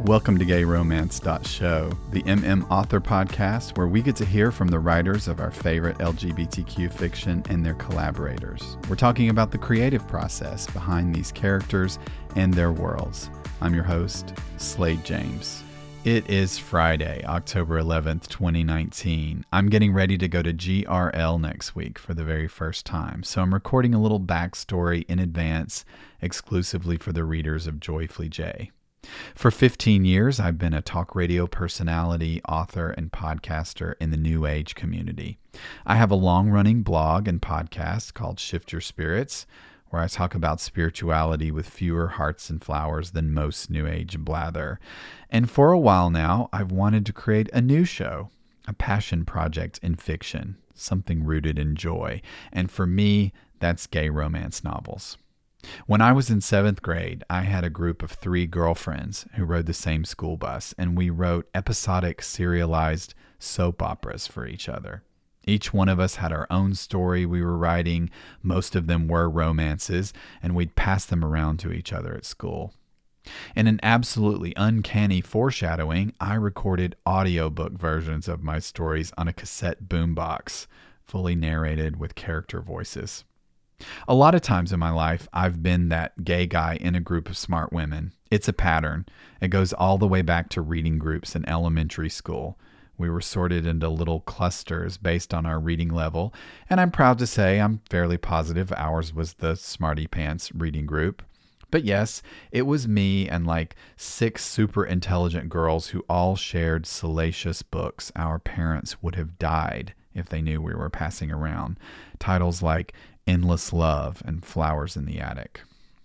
Welcome to GayRomance.show, the Author podcast where we get to hear from the writers of our favorite LGBTQ fiction and their collaborators. We're talking about the creative process behind these characters and their worlds. I'm your host, Slade James. It is Friday, October 11th, 2019. I'm getting ready to go to GRL next week for the very first time, so I'm recording a little backstory in advance exclusively for the readers of Joyfully J. For 15 years, I've been a talk radio personality, author, and podcaster in the New Age community. I have a long-running blog and podcast called Shift Your Spirits, where I talk about spirituality with fewer hearts and flowers than most New Age blather. And for a while now, I've wanted to create a new show, a passion project in fiction, something rooted in joy. And for me, that's gay romance novels. When I was in 7th grade, I had a group of 3 girlfriends who rode the same school bus, and we wrote episodic serialized soap operas for each other. Each one of us had our own story we were writing. Most of them were romances, and we'd pass them around to each other at school. In an absolutely uncanny foreshadowing, I recorded audiobook versions of my stories on a cassette boombox, fully narrated with character voices. A lot of times in my life, I've been that gay guy in a group of smart women. It's a pattern. It goes all the way back to reading groups in elementary school. We were sorted into little clusters based on our reading level, and I'm proud to say I'm fairly positive ours was the Smarty Pants reading group. But yes, it was me and like 6 super intelligent girls who all shared salacious books our parents would have died if they knew we were passing around. Titles like Endless Love and Flowers in the Attic.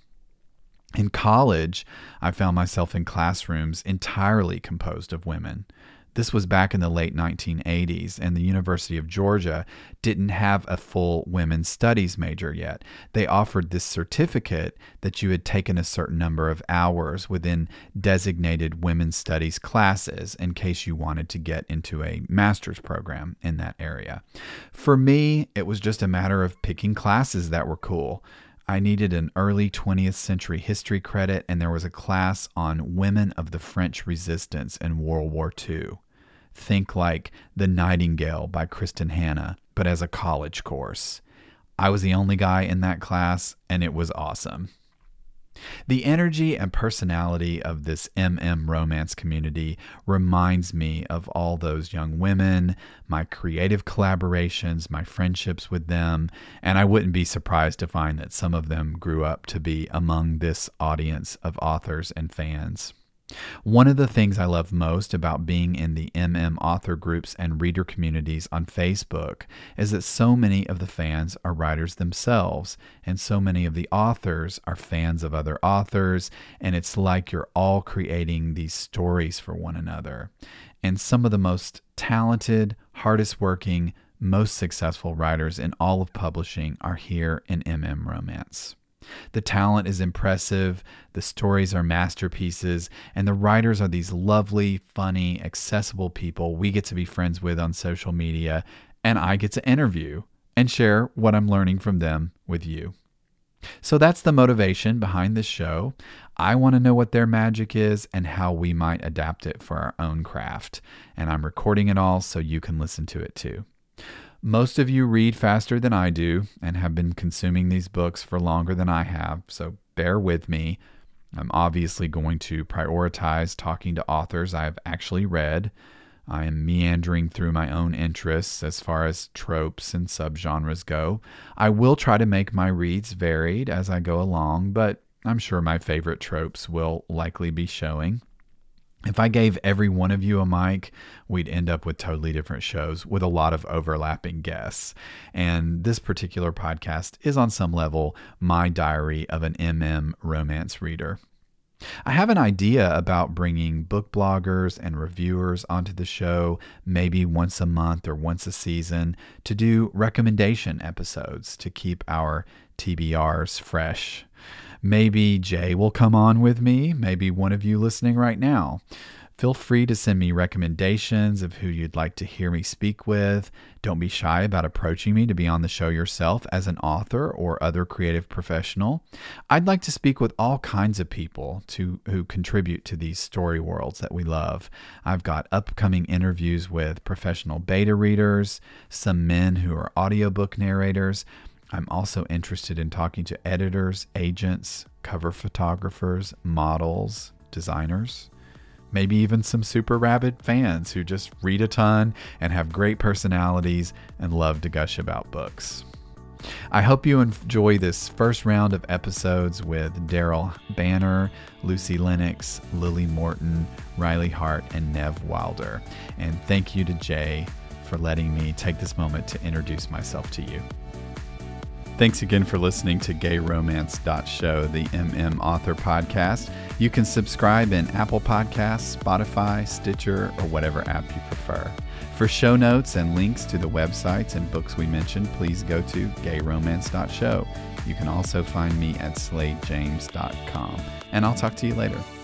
In college, I found myself in classrooms entirely composed of women. This was back in the late 1980s, and the University of Georgia didn't have a full women's studies major yet. They offered this certificate that you had taken a certain number of hours within designated women's studies classes in case you wanted to get into a master's program in that area. For me, it was just a matter of picking classes that were cool. I needed an early 20th century history credit, and there was a class on women of the French Resistance in World War II. Think like The Nightingale by Kristen Hanna, but as a college course. I was the only guy in that class, and it was awesome. The energy and personality of this romance community reminds me of all those young women, my creative collaborations, my friendships with them, and I wouldn't be surprised to find that some of them grew up to be among this audience of authors and fans. One of the things I love most about being in the author groups and reader communities on Facebook is that so many of the fans are writers themselves, and so many of the authors are fans of other authors, and it's like you're all creating these stories for one another. And some of the most talented, hardest working, most successful writers in all of publishing are here in Romance. The talent is impressive, the stories are masterpieces, and the writers are these lovely, funny, accessible people we get to be friends with on social media, and I get to interview and share what I'm learning from them with you. So that's the motivation behind this show. I want to know what their magic is and how we might adapt it for our own craft, and I'm recording it all so you can listen to it too. Most of you read faster than I do and have been consuming these books for longer than I have, so bear with me. I'm obviously going to prioritize talking to authors I have actually read. I am meandering through my own interests as far as tropes and subgenres go. I will try to make my reads varied as I go along, but I'm sure my favorite tropes will likely be showing. If I gave every one of you a mic, we'd end up with totally different shows with a lot of overlapping guests. And this particular podcast is on some level my diary of an romance reader. I have an idea about bringing book bloggers and reviewers onto the show maybe once a month or once a season to do recommendation episodes to keep our TBRs fresh. Maybe Jay will come on with me, maybe one of you listening right now. Feel free to send me recommendations of who you'd like to hear me speak with. Don't be shy about approaching me to be on the show yourself as an author or other creative professional. I'd like to speak with all kinds of people who contribute to these story worlds that we love. I've got upcoming interviews with professional beta readers, some men who are audiobook narrators. I'm also interested in talking to editors, agents, cover photographers, models, designers. Maybe even some super rabid fans who just read a ton and have great personalities and love to gush about books. I hope you enjoy this first round of episodes with Daryl Banner, Lucy Lennox, Lily Morton, Riley Hart, and Nev Wilder. And thank you to Jay for letting me take this moment to introduce myself to you. Thanks again for listening to GayRomance.show, the Author podcast. You can subscribe in Apple Podcasts, Spotify, Stitcher, or whatever app you prefer. For show notes and links to the websites and books we mentioned, please go to GayRomance.show. You can also find me at SladeJames.com. And I'll talk to you later.